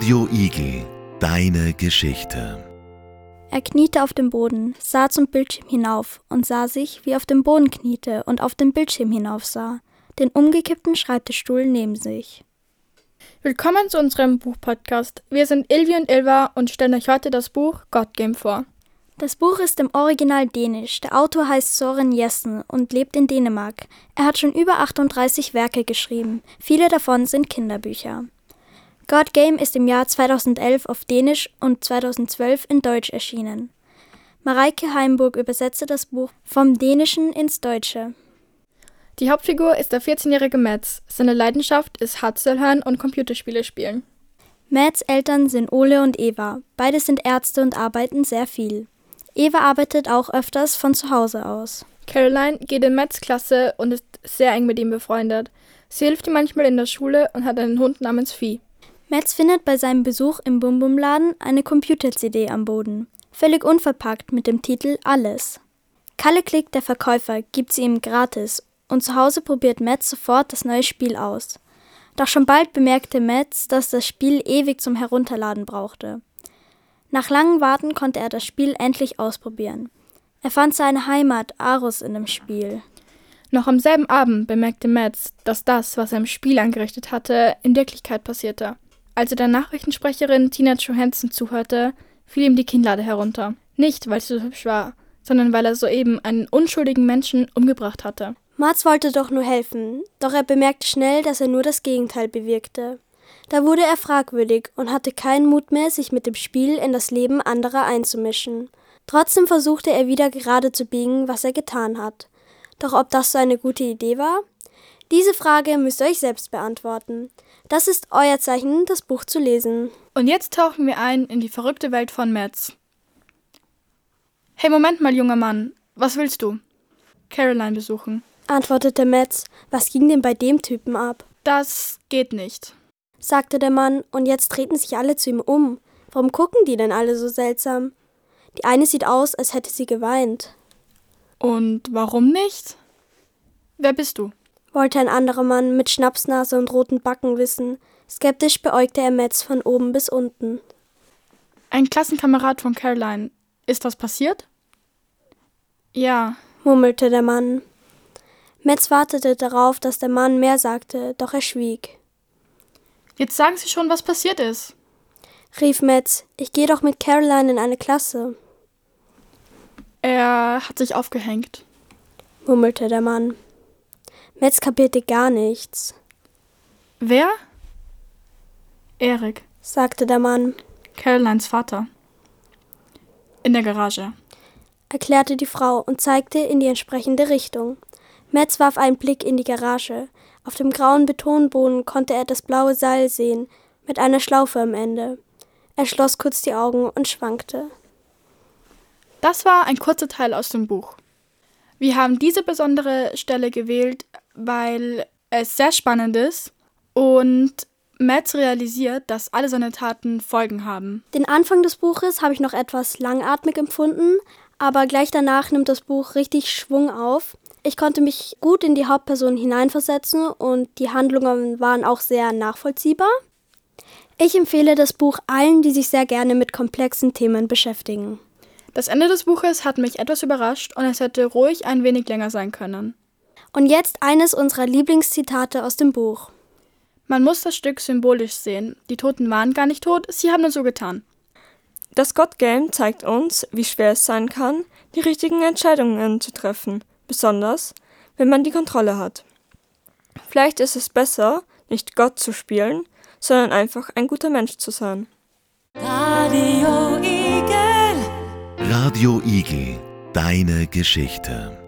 Radio Igel, deine Geschichte. Er kniete auf dem Boden, sah zum Bildschirm hinauf und sah sich, wie er auf dem Boden kniete und auf den Bildschirm hinaufsah, den umgekippten Schreibtischstuhl neben sich. Willkommen zu unserem Buchpodcast. Wir sind Ilvi und Ilva und stellen euch heute das Buch God Game vor. Das Buch ist im Original dänisch. Der Autor heißt Søren Jessen und lebt in Dänemark. Er hat schon über 38 Werke geschrieben. Viele davon sind Kinderbücher. God Game ist im Jahr 2011 auf Dänisch und 2012 in Deutsch erschienen. Mareike Heimburg übersetzte das Buch vom Dänischen ins Deutsche. Die Hauptfigur ist der 14-jährige Mads. Seine Leidenschaft ist Hartzell hören und Computerspiele spielen. Mads Eltern sind Ole und Eva. Beide sind Ärzte und arbeiten sehr viel. Eva arbeitet auch öfters von zu Hause aus. Caroline geht in Mads Klasse und ist sehr eng mit ihm befreundet. Sie hilft ihm manchmal in der Schule und hat einen Hund namens Vieh. Mads findet bei seinem Besuch im Bum-Bum-Laden eine Computer-CD am Boden, völlig unverpackt mit dem Titel Alles. Kalle Klick, der Verkäufer, gibt sie ihm gratis und zu Hause probiert Mads sofort das neue Spiel aus. Doch schon bald bemerkte Mads, dass das Spiel ewig zum Herunterladen brauchte. Nach langem Warten konnte er das Spiel endlich ausprobieren. Er fand seine Heimat Aarhus in dem Spiel. Noch am selben Abend bemerkte Mads, dass das, was er im Spiel angerichtet hatte, in Wirklichkeit passierte. Als er der Nachrichtensprecherin Tina Johansson zuhörte, fiel ihm die Kinnlade herunter. Nicht, weil sie so hübsch war, sondern weil er soeben einen unschuldigen Menschen umgebracht hatte. Mads wollte doch nur helfen, doch er bemerkte schnell, dass er nur das Gegenteil bewirkte. Da wurde er fragwürdig und hatte keinen Mut mehr, sich mit dem Spiel in das Leben anderer einzumischen. Trotzdem versuchte er wieder gerade zu biegen, was er getan hat. Doch ob das so eine gute Idee war? Diese Frage müsst ihr euch selbst beantworten. Das ist euer Zeichen, das Buch zu lesen. Und jetzt tauchen wir ein in die verrückte Welt von Mads. Hey, Moment mal, junger Mann. Was willst du? Caroline besuchen, antwortete Mads. Was ging denn bei dem Typen ab? Das geht nicht, sagte der Mann, und jetzt drehten sich alle zu ihm um. Warum gucken die denn alle so seltsam? Die eine sieht aus, als hätte sie geweint. Und warum nicht? Wer bist du? Wollte ein anderer Mann mit Schnapsnase und roten Backen wissen. Skeptisch beäugte er Mads von oben bis unten. Ein Klassenkamerad von Caroline. Ist was passiert? Ja, murmelte der Mann. Mads wartete darauf, dass der Mann mehr sagte, doch er schwieg. Jetzt sagen Sie schon, was passiert ist, rief Mads. Ich gehe doch mit Caroline in eine Klasse. Er hat sich aufgehängt, murmelte der Mann. Mads kapierte gar nichts. Wer? Erik, sagte der Mann. Carolines Vater. In der Garage, erklärte die Frau und zeigte in die entsprechende Richtung. Mads warf einen Blick in die Garage. Auf dem grauen Betonboden konnte er das blaue Seil sehen, mit einer Schlaufe am Ende. Er schloss kurz die Augen und schwankte. Das war ein kurzer Teil aus dem Buch. Wir haben diese besondere Stelle gewählt, weil es sehr spannend ist und Mads realisiert, dass alle seine Taten Folgen haben. Den Anfang des Buches habe ich noch etwas langatmig empfunden, aber gleich danach nimmt das Buch richtig Schwung auf. Ich konnte mich gut in die Hauptperson hineinversetzen und die Handlungen waren auch sehr nachvollziehbar. Ich empfehle das Buch allen, die sich sehr gerne mit komplexen Themen beschäftigen. Das Ende des Buches hat mich etwas überrascht und es hätte ruhig ein wenig länger sein können. Und jetzt eines unserer Lieblingszitate aus dem Buch. Man muss das Stück symbolisch sehen. Die Toten waren gar nicht tot, sie haben nur so getan. Das God Game zeigt uns, wie schwer es sein kann, die richtigen Entscheidungen zu treffen, besonders wenn man die Kontrolle hat. Vielleicht ist es besser, nicht Gott zu spielen, sondern einfach ein guter Mensch zu sein. Radio Igel, deine Geschichte.